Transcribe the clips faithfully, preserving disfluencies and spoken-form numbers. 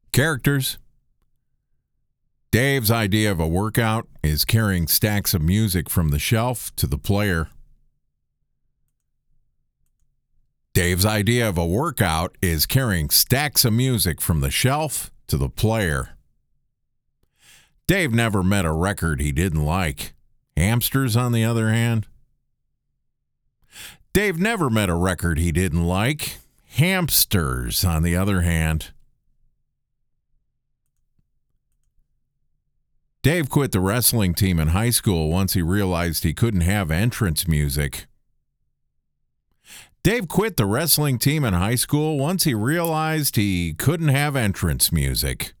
Characters. Dave's idea of a workout is carrying stacks of music from the shelf to the player. Dave's idea of a workout is carrying stacks of music from the shelf to the player. Dave never met a record he didn't like. Hamsters, on the other hand. Dave never met a record he didn't like. Hamsters, on the other hand. Dave quit the wrestling team in high school once he realized he couldn't have entrance music. Dave quit the wrestling team in high school once he realized he couldn't have entrance music.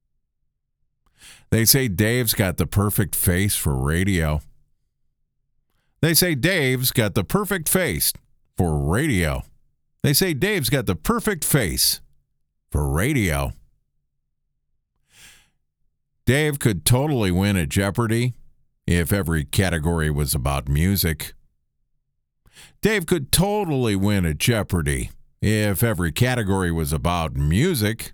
They say Dave's got the perfect face for radio. They say Dave's got the perfect face for radio. They say Dave's got the perfect face for radio. Dave could totally win at Jeopardy if every category was about music. Dave could totally win at Jeopardy if every category was about music.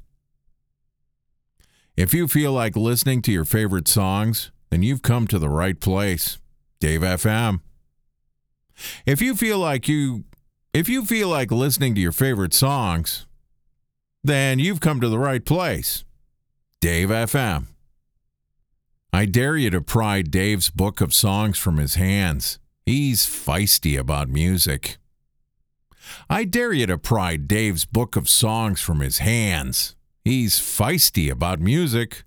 If you feel like listening to your favorite songs, then you've come to the right place. Dave F M. If you feel like you if you feel like listening to your favorite songs, then you've come to the right place. Dave F M. I dare you to pry Dave's book of songs from his hands. He's feisty about music. I dare you to pry Dave's book of songs from his hands. He's feisty about music.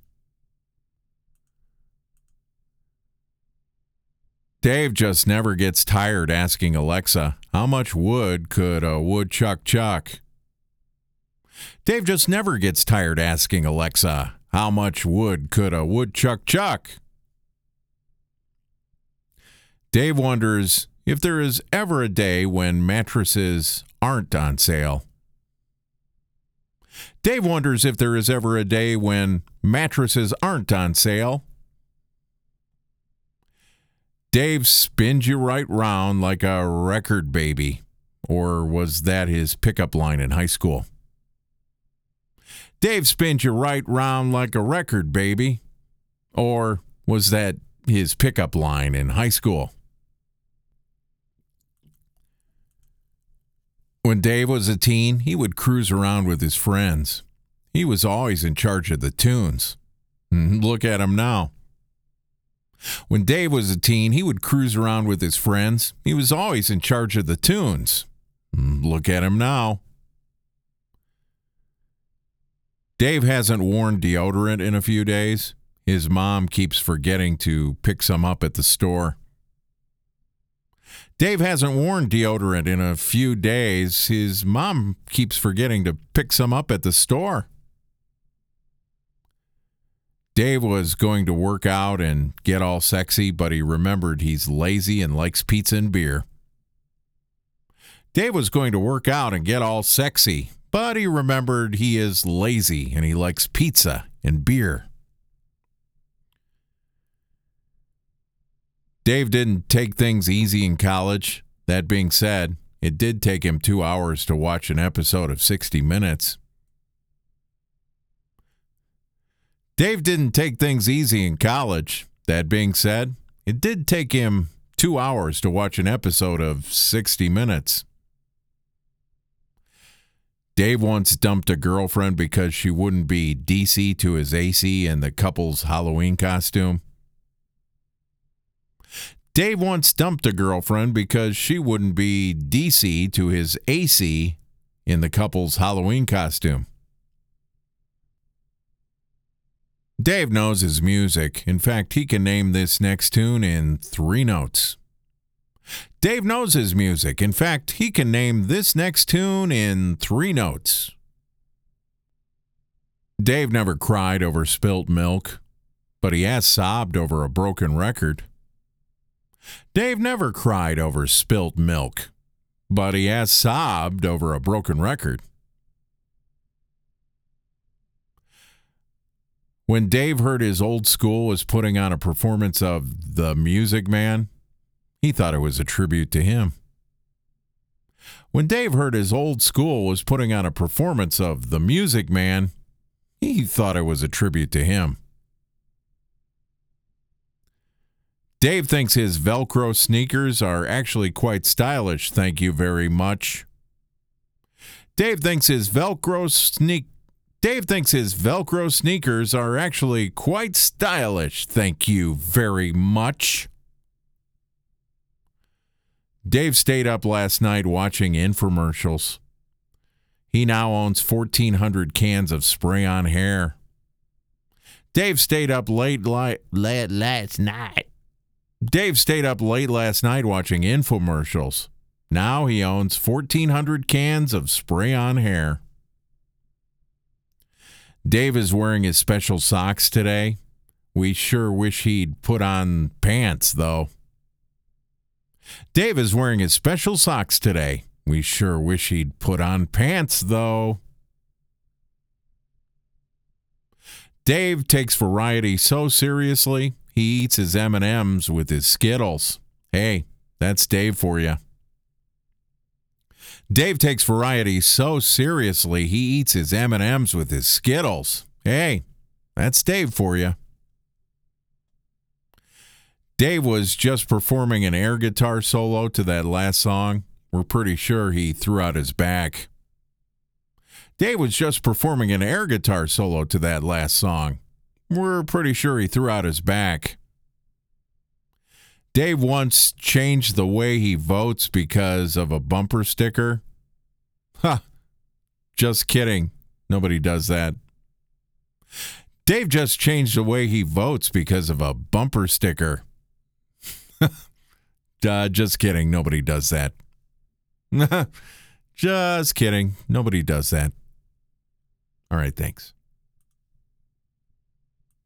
Dave just never gets tired asking Alexa, how much wood could a woodchuck chuck? Dave just never gets tired asking Alexa, how much wood could a woodchuck chuck? Dave wonders if there is ever a day when mattresses aren't on sale. Dave wonders if there is ever a day when mattresses aren't on sale. Dave spins you right round like a record baby. Or was that his pickup line in high school? Dave spins you right round like a record baby. Or was that his pickup line in high school? When Dave was a teen, he would cruise around with his friends. He was always in charge of the tunes. Look at him now. When Dave was a teen, he would cruise around with his friends. He was always in charge of the tunes. Look at him now. Dave hasn't worn deodorant in a few days. His mom keeps forgetting to pick some up at the store. Dave hasn't worn deodorant in a few days. His mom keeps forgetting to pick some up at the store. Dave was going to work out and get all sexy, but he remembered he's lazy and likes pizza and beer. Dave was going to work out and get all sexy, but he remembered he is lazy and he likes pizza and beer. Dave didn't take things easy in college. That being said, it did take him two hours to watch an episode of sixty minutes. Dave didn't take things easy in college. That being said, it did take him two hours to watch an episode of sixty minutes. Dave once dumped a girlfriend because she wouldn't be D C to his A C in the couple's Halloween costume. Dave once dumped a girlfriend because she wouldn't be D C to his A C in the couple's Halloween costume. Dave knows his music. In fact, he can name this next tune in three notes. Dave knows his music. In fact, he can name this next tune in three notes. Dave never cried over spilt milk, but he has sobbed over a broken record. Dave never cried over spilt milk, but he has sobbed over a broken record. When Dave heard his old school was putting on a performance of The Music Man, he thought it was a tribute to him. When Dave heard his old school was putting on a performance of The Music Man, he he thought it was a tribute to him. Dave thinks his Velcro sneakers are actually quite stylish. Thank you very much. Dave thinks his Velcro sneak Dave thinks his Velcro sneakers are actually quite stylish. Thank you very much. Dave stayed up last night watching infomercials. He now owns fourteen hundred cans of spray-on hair. Dave stayed up late, li- late last night. Dave stayed up late last night watching infomercials. Now he owns fourteen hundred cans of spray-on hair. Dave is wearing his special socks today. We sure wish he'd put on pants, though. Dave is wearing his special socks today. We sure wish he'd put on pants, though. Dave takes variety so seriously, he eats his M and M's with his Skittles. Hey, that's Dave for you. Dave takes variety so seriously, he eats his M and M's with his Skittles. Hey, that's Dave for you. Dave was just performing an air guitar solo to that last song. We're pretty sure he threw out his back. Dave was just performing an air guitar solo to that last song. We're pretty sure he threw out his back. Dave once changed the way he votes because of a bumper sticker. Ha! Just kidding. Nobody does that. Dave just changed the way he votes because of a bumper sticker. uh, just kidding. Nobody does that. Just kidding. Nobody does that. All right, thanks.